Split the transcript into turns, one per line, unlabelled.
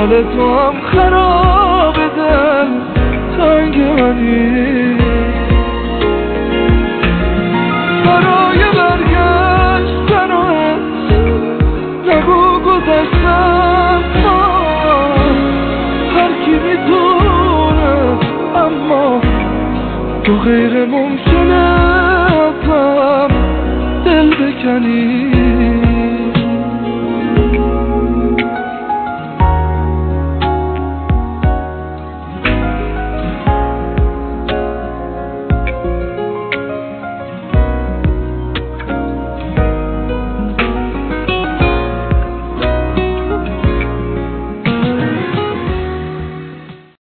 حال تو هم خراب دل تنگ منی. برای برگشتن و نگو گذشتم هر کی میتونه، اما تو غیر ممکنه ازم دل بکنی.